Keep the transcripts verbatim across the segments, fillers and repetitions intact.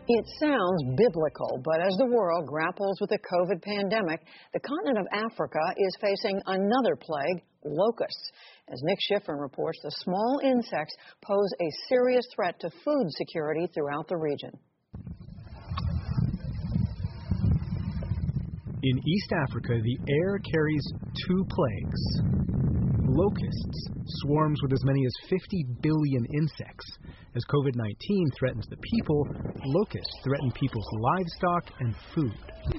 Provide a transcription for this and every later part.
It sounds biblical, but as the world grapples with the COVID pandemic, the continent of Africa is facing another plague, locusts. As Nick Schifrin reports, the small insects pose a serious threat to food security throughout the region. In East Africa, the air carries two plagues. Locusts, swarms with as many as fifty billion insects. As COVID nineteen threatens the people, locusts threaten people's livestock and food.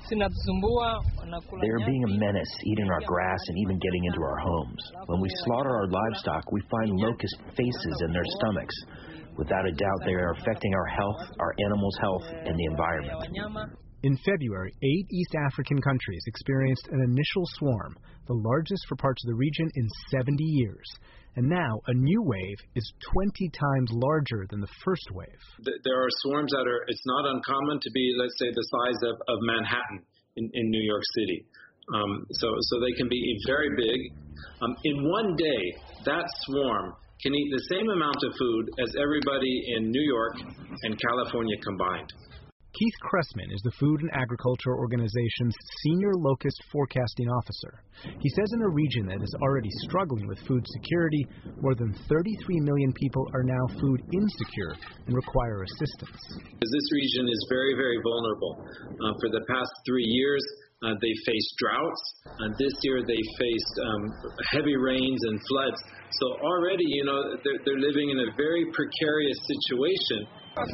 They are being a menace, eating our grass and even getting into our homes. When we slaughter our livestock, we find locust faces in their stomachs. Without a doubt, they are affecting our health, our animals' health, and the environment. In February, eight East African countries experienced an initial swarm, the largest for parts of the region in seventy years. And now a new wave is twenty times larger than the first wave. There are swarms that are, it's not uncommon to be, let's say, the size of, of Manhattan in, in New York City. Um, so, so they can be very big. Um, in one day, that swarm can eat the same amount of food as everybody in New York and California combined. Keith Cressman is the Food and Agriculture Organization's Senior Locust Forecasting Officer. He says in a region that is already struggling with food security, more than thirty-three million people are now food insecure and require assistance. This region is very, very vulnerable. Uh, for the past three years, uh, they faced droughts. Uh, this year, they faced um, heavy rains and floods. So already, you know, they're, they're living in a very precarious situation.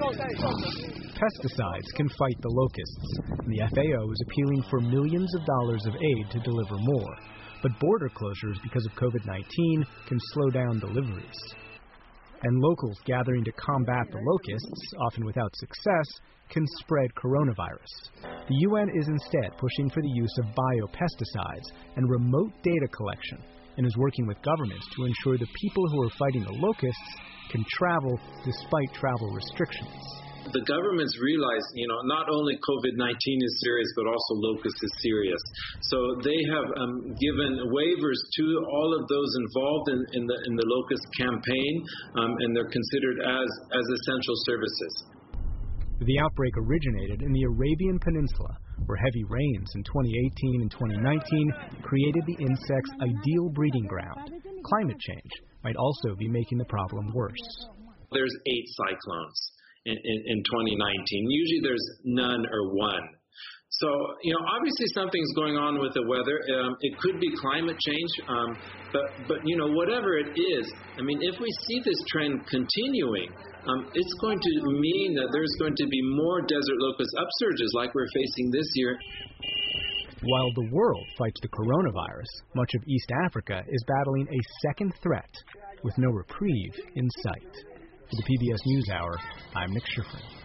Pesticides can fight the locusts, and the F A O is appealing for millions of dollars of aid to deliver more. But border closures because of COVID nineteen can slow down deliveries. And locals gathering to combat the locusts, often without success, can spread coronavirus. The U N is instead pushing for the use of biopesticides and remote data collection, and is working with governments to ensure the people who are fighting the locusts can travel despite travel restrictions. The governments realize, you know, not only COVID nineteen is serious, but also locust is serious. So they have um, given waivers to all of those involved in, in the in the locust campaign, um, and they're considered as, as essential services. The outbreak originated in the Arabian Peninsula, where heavy rains in twenty eighteen and twenty nineteen created the insect's ideal breeding ground. Climate change might also be making the problem worse. There's eight cyclones in, in, in twenty nineteen. Usually there's none or one. So, you know, obviously something's going on with the weather. Um, it could be climate change, um, but, but, you know, whatever it is, I mean, if we see this trend continuing, um, it's going to mean that there's going to be more desert locust upsurges like we're facing this year. While the world fights the coronavirus, much of East Africa is battling a second threat with no reprieve in sight. For the P B S NewsHour, I'm Nick Schifrin.